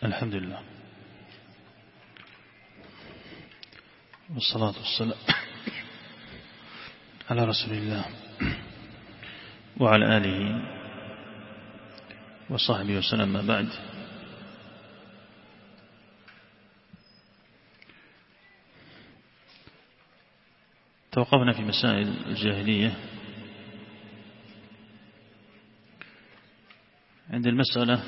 الحمد لله والصلاة والسلام على رسول الله وعلى آله وصحبه وسلم. ما بعد، توقفنا في مسائل الجاهلية عند المسألة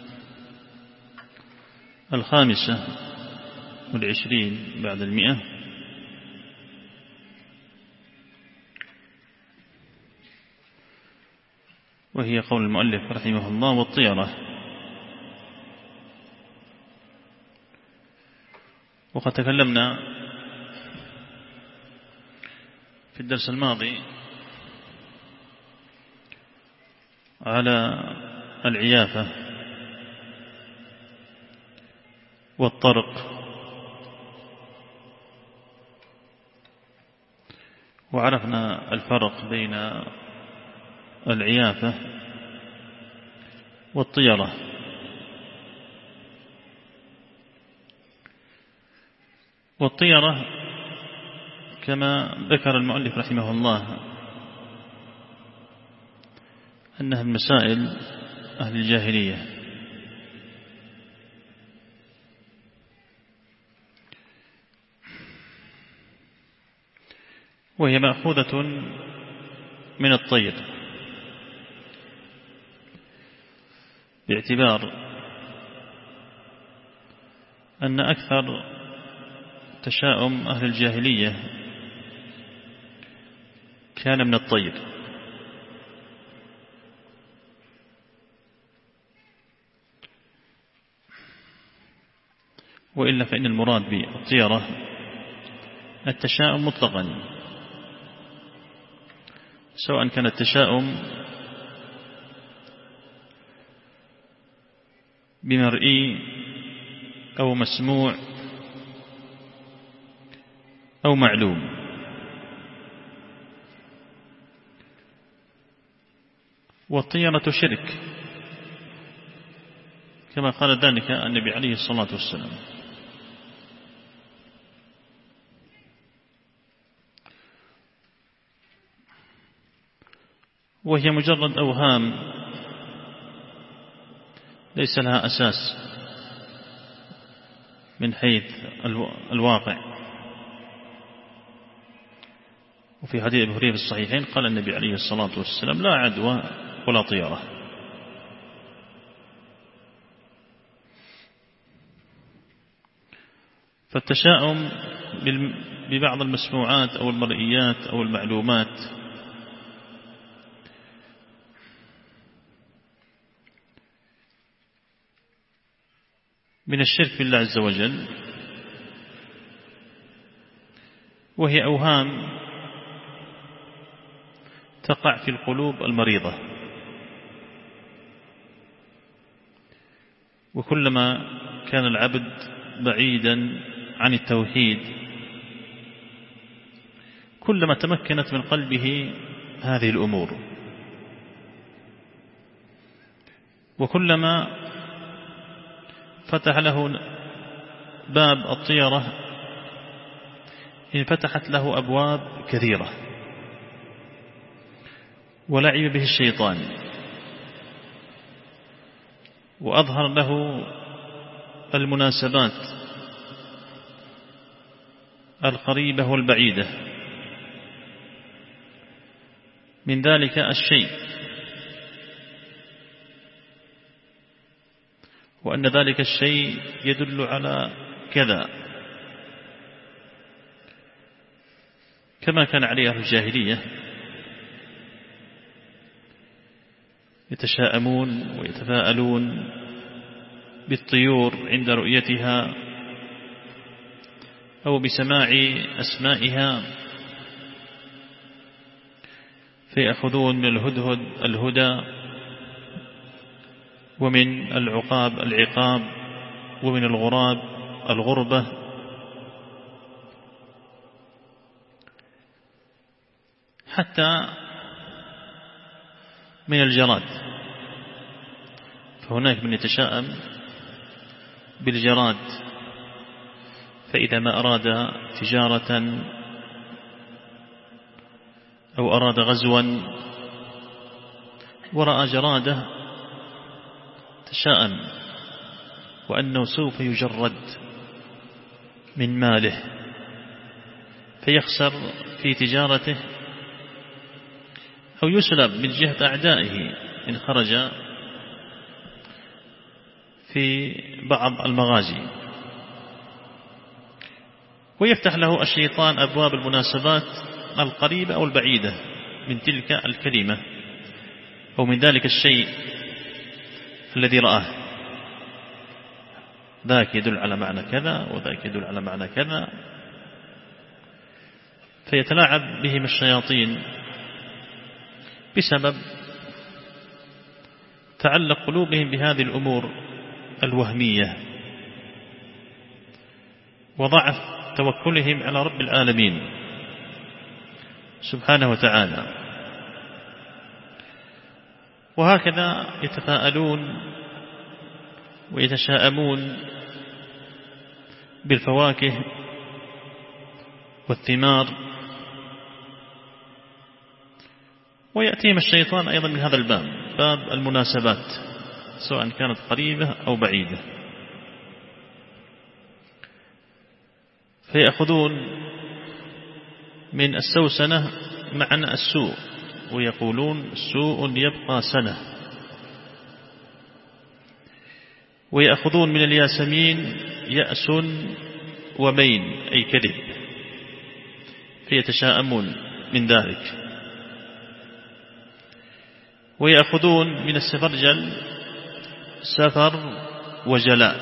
25 بعد 100، وهي قول المؤلف رحمه الله: والطيرة. وقد تكلمنا في الدرس الماضي على العيافة والطرق، وعرفنا الفرق بين العيافة والطيرة. والطيرة كما ذكر المؤلف رحمه الله أنها من مسائل أهل الجاهلية، وهي مأخوذة من الطير، باعتبار أن أكثر تشاؤم أهل الجاهلية كان من الطير، وإلا فإن المراد بالطيرة التشاؤم مطلقا، سواء كان التشاؤم بمرئي أو مسموع أو معلوم. والطيرة شرك كما قال ذلك النبي عليه الصلاة والسلام. وهي مجرد أوهام ليس لها أساس من حيث الواقع. وفي حديث أبي هريرة في الصحيحين قال النبي عليه الصلاة والسلام: لا عدوى ولا طيرة. فالتشاؤم ببعض المسموعات أو المرئيات أو المعلومات من الشرك بالله عز وجل، وهي أوهام تقع في القلوب المريضة. وكلما كان العبد بعيدا عن التوحيد كلما تمكنت من قلبه هذه الأمور، وكلما فتح له باب الطيرة انفتحت له أبواب كثيرة، ولعب به الشيطان وأظهر له المناسبات القريبة والبعيدة من ذلك الشيء، وأن ذلك الشيء يدل على كذا، كما كان عليه أهل الجاهلية يتشاءمون ويتفاءلون بالطيور عند رؤيتها أو بسماع أسمائها، فيأخذون من الهدهد الهدى، ومن العقاب العقاب، ومن الغراب الغربة، حتى من الجراد. فهناك من يتشاءم بالجراد، فإذا ما أراد تجارة أو أراد غزوا ورأى جرادة تشاءم وأنه سوف يجرد من ماله فيخسر في تجارته أو يسلب من جهة أعدائه إن خرج في بعض المغازي، ويفتح له الشيطان أبواب المناسبات القريبة أو البعيدة من تلك الكلمة أو من ذلك الشيء الذي رآه، ذاك يدل على معنى كذا وذاك يدل على معنى كذا، فيتلاعب بهم الشياطين بسبب تعلق قلوبهم بهذه الأمور الوهمية وضعف توكلهم على رب العالمين سبحانه وتعالى. وهكذا يتفاءلون ويتشاءمون بالفواكه والثمار، ويأتيهم الشيطان أيضا من هذا الباب، باب المناسبات سواء كانت قريبة أو بعيدة، فيأخذون من السوسنة معنى السوء ويقولون سوء يبقى سنة، ويأخذون من الياسمين يأس ومين أي كذب، فيتشاءمون من ذلك. ويأخذون من السفرجل سفر وجلاء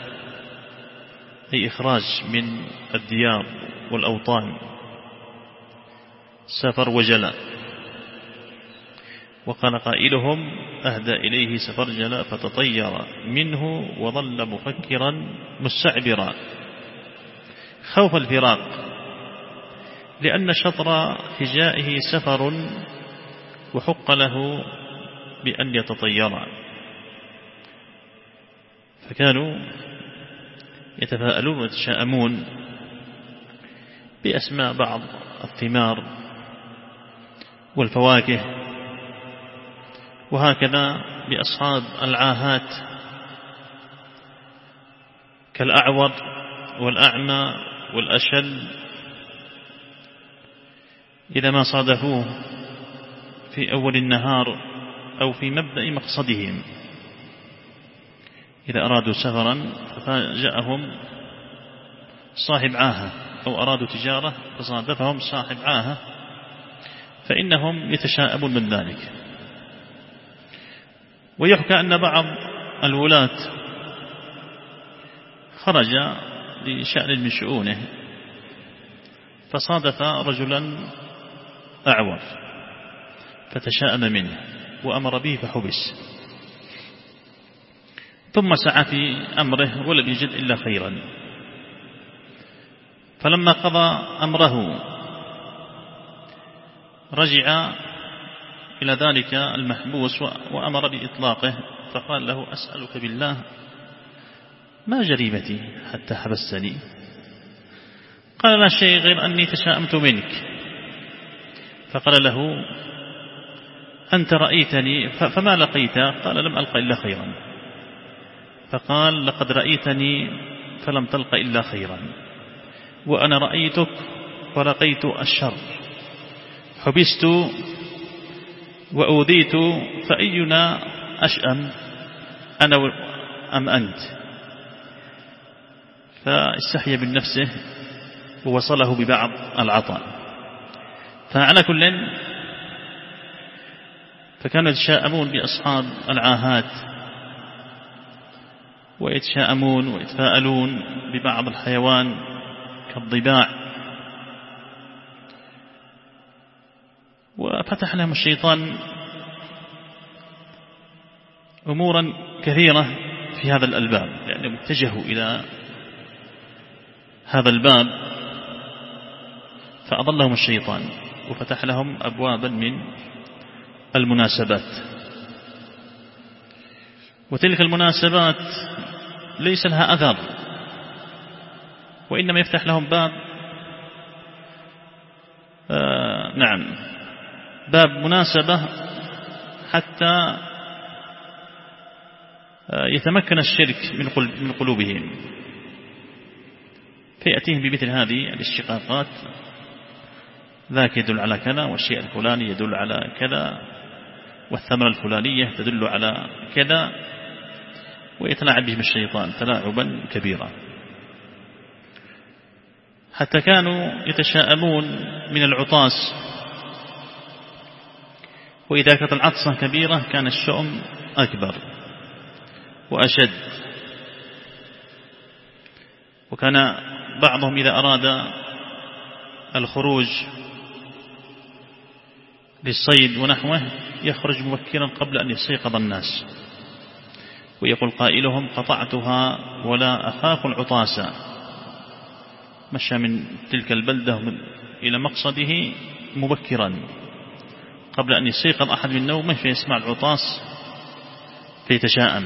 أي إخراج من الديار والأوطان، سفر وجلاء. وقال قائلهم أهدى إليه سفرجل فتطير منه وظل مفكرا مستعبرا خوف الفراق، لأن شطر هجائه سفر وحق له بأن يتطير. فكانوا يتفاءلون ويتشاءمون بأسماء بعض الثمار والفواكه، وهكذا بأصحاب العاهات كالأعور والأعمى والأشل، إذا ما صادفوه في أول النهار أو في مبدأ مقصدهم، إذا أرادوا سفرا فجاءهم صاحب عاهة أو أرادوا تجارة فصادفهم صاحب عاهة، فإنهم يتشاءمون من ذلك. ويحكى أن بعض الولاة خرج لشأن من شؤونه فصادف رجلا أعور فتشاءم منه وأمر به فحبس، ثم سعى في أمره ولم يجد إلا خيرا، فلما قضى أمره رجع إلى ذلك المحبوس وأمر بإطلاقه، فقال له أسألك بالله ما جريمتي حتى حبستني؟ قال لا شيء غير أني تشاءمت منك. فقال له أنت رأيتني فما لقيت؟ قال لم ألق إلا خيرا. فقال لقد رأيتني فلم تلق إلا خيرا، وأنا رأيتك ولقيت الشر، حبست وأوذيت، فأينا أشأم أنا أم أنت؟ فاستحيا من نفسه ووصله ببعض العطاء. فعلى كل فكانوا يتشاءمون بأصحاب العاهات ويتشاءمون ويتفاءلون ببعض الحيوان كالضباع، وفتح لهم الشيطان أمورا كثيرة في هذا الباب، لأنهم اتجهوا إلى هذا الباب فأضلهم الشيطان وفتح لهم أبوابا من المناسبات. وتلك المناسبات ليس لها أثر، وإنما يفتح لهم باب باب مناسبة حتى يتمكن الشرك من قلوبهم، فيأتيهم بمثل هذه الاشتقاقات، ذاك يدل على كذا، والشيء الفلاني يدل على كذا، والثمرة الفلانية تدل على كذا، ويتلاعب بهم الشيطان تلاعبا كبيرا، حتى كانوا يتشاءمون من العطاس، وإذا كانت العطسة كبيرة كان الشؤم أكبر وأشد. وكان بعضهم إذا أراد الخروج للصيد ونحوه يخرج مبكرا قبل أن يستيقظ الناس، ويقول قائلهم قطعتها ولا أخاف العطاسة، مشى من تلك البلدة إلى مقصده مبكرا قبل أن يستيقظ أحد من نومه فيسمع العطاس فيتشاءم.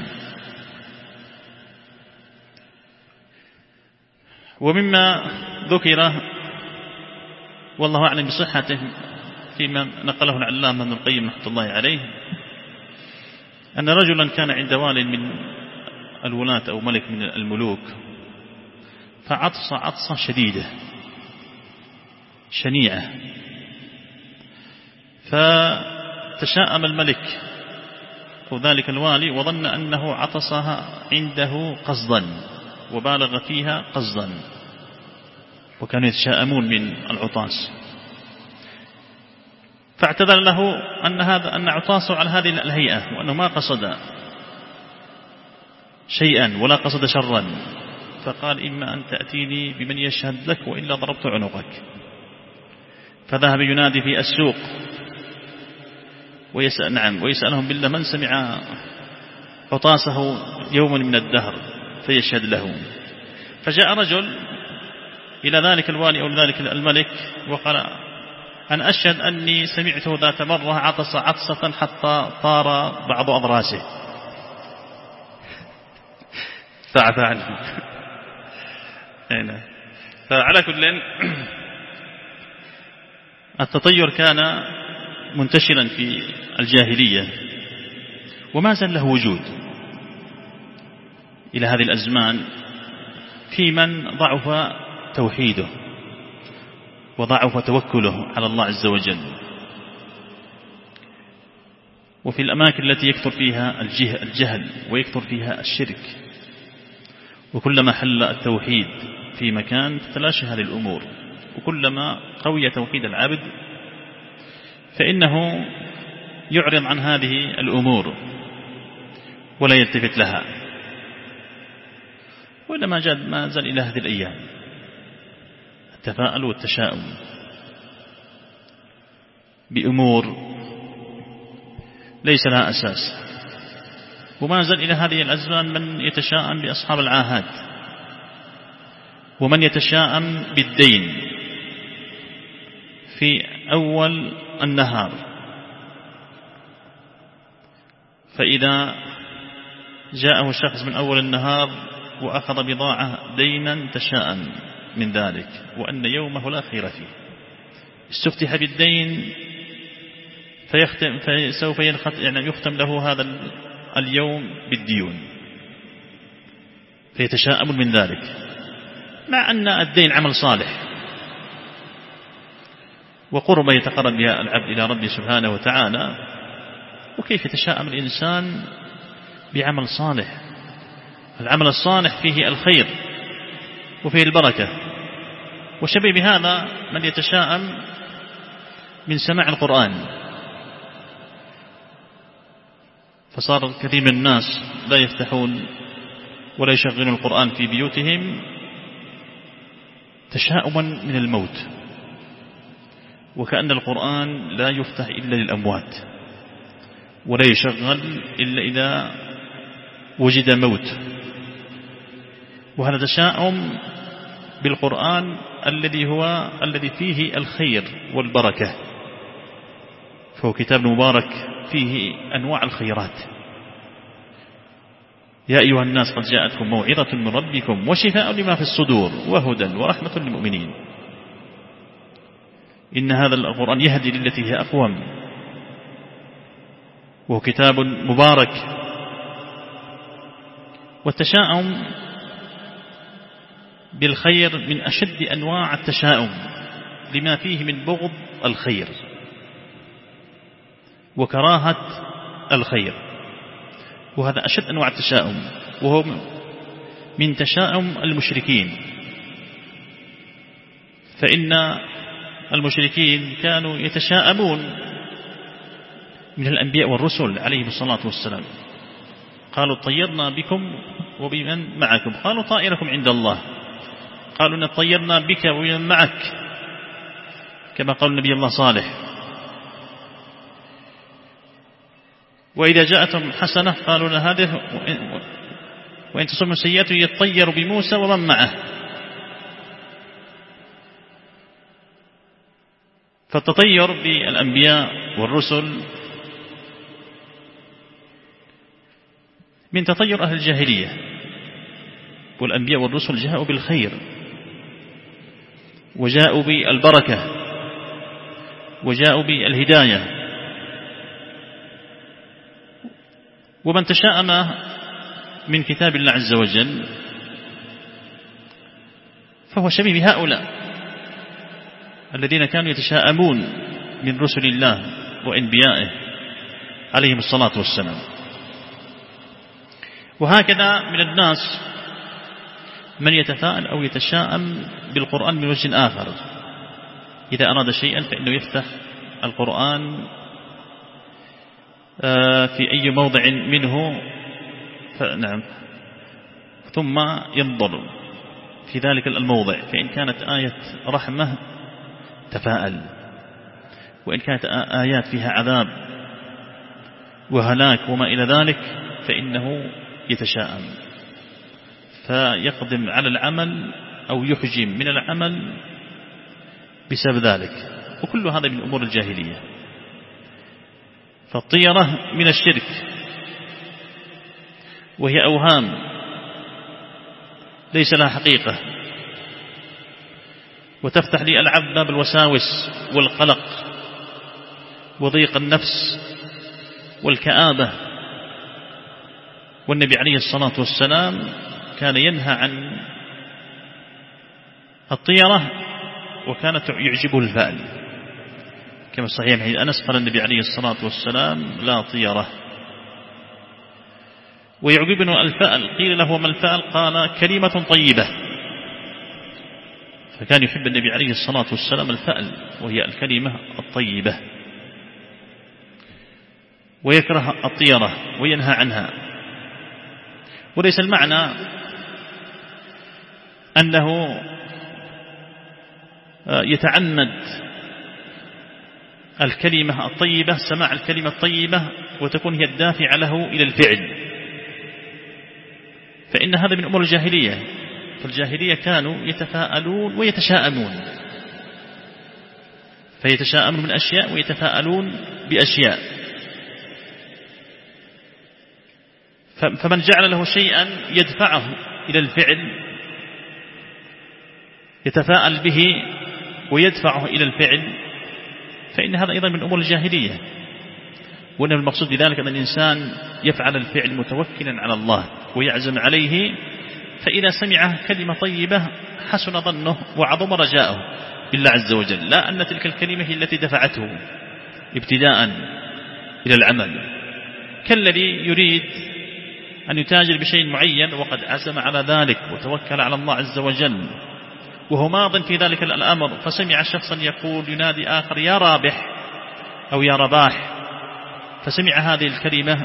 ومما ذكر والله أعلم بصحته فيما نقله العلامة ابن القيم رحمة الله عليه، أن رجلا كان عند وال من الولاة أو ملك من الملوك، فعطس عطسة شديدة شنيعة، فتشاءم الملك وذلك الوالي وظن أنه عطسها عنده قصدا وبالغ فيها قصدا، وكانوا يتشاءمون من العطاس، فاعتذر له أن عطاسه على هذه الهيئة، وأنه ما قصد شيئا ولا قصد شرا، فقال إما أن تأتيني بمن يشهد لك وإلا ضربت عنقك. فذهب ينادي في السوق ويسألهم بالله من سمع عطاسه يوما من الدهر فيشهد له. فجاء رجل إلى ذلك الوالي أو ذلك الملك وقال أنا أشهد أني سمعته ذات مرة عطس عطسة حتى طار بعض أضراسه فعفى عنه. فعلى كل التطير كان منتشرا في الجاهلية وما زال له وجود إلى هذه الأزمان في من ضعف توحيده وضعف توكله على الله عز وجل، وفي الأماكن التي يكثر فيها الجهل ويكثر فيها الشرك، وكلما حل التوحيد في مكان تتلاشى هذه الأمور، وكلما قوي توحيد العبد فإنه يعرض عن هذه الأمور ولا يلتفت لها، وإنما ما زال إلى هذه الأيام التفاؤل والتشاؤم بأمور ليس لها أساس، وما زال إلى هذه الأزمان من يتشاءم بأصحاب العاهات، ومن يتشاءم بالدين في أول النهار، فإذا جاءه شخص من أول النهار وأخذ بضاعة دينا تشاءم من ذلك وأن يومه لا خير فيه، استفتح بالدين فسوف يختم له هذا اليوم بالديون فيتشاءم من ذلك، مع أن الدين عمل صالح وقرب يتقرب بها العبد إلى ربه سبحانه وتعالى، وكيف يتشاءم الإنسان بعمل صالح؟ العمل الصالح فيه الخير وفيه البركة، وشبه بهذا من يتشاءم من سماع القرآن، فصار كثير من الناس لا يفتحون ولا يشغلون القرآن في بيوتهم تشاؤما من الموت، وكأن القرآن لا يفتح إلا للأموات ولا يشغل إلا إذا وجد موت، وهذا تشاؤم بالقرآن الذي فيه الخير والبركة، فهو كتاب مبارك فيه أنواع الخيرات، يا أيها الناس قد جاءتكم موعظة من ربكم وشفاء لما في الصدور وهدى ورحمة للمؤمنين. إن هذا القرآن يهدي للتي هي أقوم، وهو كتاب مبارك. والتشاؤم بالخير من أشد أنواع التشاؤم لما فيه من بغض الخير وكراهة الخير، وهذا أشد أنواع التشاؤم، وهو من تشاؤم المشركين. فإن المشركين كانوا يتشاءمون من الأنبياء والرسل عليهم الصلاة والسلام، قالوا طيرنا بكم وبمن معكم، قالوا طائركم عند الله، قالوا إن طيرنا بك وبمن معك، كما قال نبي الله صالح. وإذا جاءتهم حسنة قالوا لنا هذه، وإن تصبهم سيئة يطير بموسى ومن معه. فالتطير بالأنبياء والرسل من تطير أهل الجاهلية، والأنبياء والرسل جاءوا بالخير وجاءوا بالبركة وجاءوا بالهداية. ومن تشاءم من كتاب الله عز وجل فهو شبيه بهؤلاء الذين كانوا يتشاءمون من رسل الله وأنبيائه عليهم الصلاة والسلام. وهكذا من الناس من يتفاءل أو يتشاءم بالقرآن من وجه آخر، إذا أراد شيئا فإنه يفتح القرآن في أي موضع منه نعم، ثم ينظر في ذلك الموضع، فإن كانت آية رحمة تفاءل، وإن كانت آيات فيها عذاب وهلاك وما إلى ذلك فإنه يتشاءم، فيقدم على العمل أو يحجم من العمل بسبب ذلك. وكل هذا من أمور الجاهلية. فالطيرة من الشرك، وهي أوهام ليس لها حقيقة، وتفتح للألعاب باب الوساوس والقلق وضيق النفس والكآبة. والنبي عليه الصلاة والسلام كان ينهى عن الطيرة، وكانت يعجبه الفأل، كما صحيح حديث أنس قال النبي عليه الصلاة والسلام لا طيرة. ويعجبنا الفأل، قيل له ما الفأل؟ قال كلمة طيبة. فكان يحب النبي عليه الصلاة والسلام الفأل، وهي الكلمة الطيبة، ويكره الطيرة وينهى عنها. وليس المعنى أنه يتعمد الكلمة الطيبة، سماع الكلمة الطيبة، وتكون هي الدافع له إلى الفعل، فإن هذا من أمور الجاهلية. فالجاهلية كانوا يتفاءلون ويتشاءمون، فيتشاءمون من أشياء ويتفاءلون بأشياء. فمن جعل له شيئا يدفعه إلى الفعل يتفاءل به ويدفعه إلى الفعل، فإن هذا أيضا من أمور الجاهلية. وأن المقصود بذلك أن الإنسان يفعل الفعل متوكلا على الله ويعزم عليه، فإذا سمع كلمة طيبة حسن ظنه وعظم رجاءه بالله عز وجل، لا أن تلك الكلمة هي التي دفعته ابتداء إلى العمل، كالذي يريد أن يتاجر بشيء معين وقد عزم على ذلك وتوكل على الله عز وجل وهو ماض في ذلك الأمر، فسمع شخصا يقول ينادي آخر يا رابح أو يا رباح، فسمع هذه الكلمة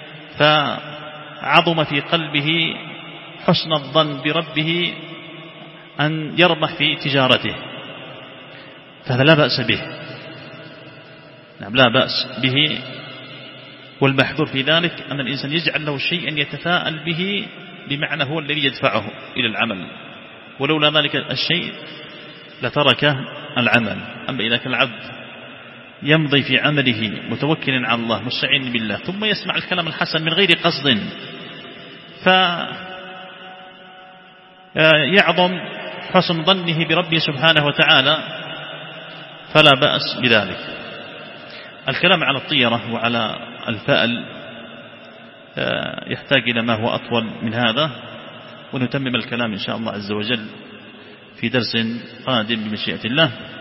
فعظم في قلبه حسن الظن بربه أن يربح في تجارته، فهذا لا بأس به، نعم لا بأس به. والمحذور في ذلك أن الإنسان يجعل له شيئا يتفاءل به، بمعنى هو الذي يدفعه إلى العمل، ولولا ذلك الشيء لترك العمل. أما إذا كان العبد يمضي في عمله متوكلا على الله مستعين بالله، ثم يسمع الكلام الحسن من غير قصد، فيعظم حسن ظنه بربه سبحانه وتعالى، فلا بأس بذلك. الكلام على الطيرة وعلى الفأل يحتاج إلى ما هو أطول من هذا، ونتمم الكلام إن شاء الله عز وجل في درس قادم بمشيئة الله.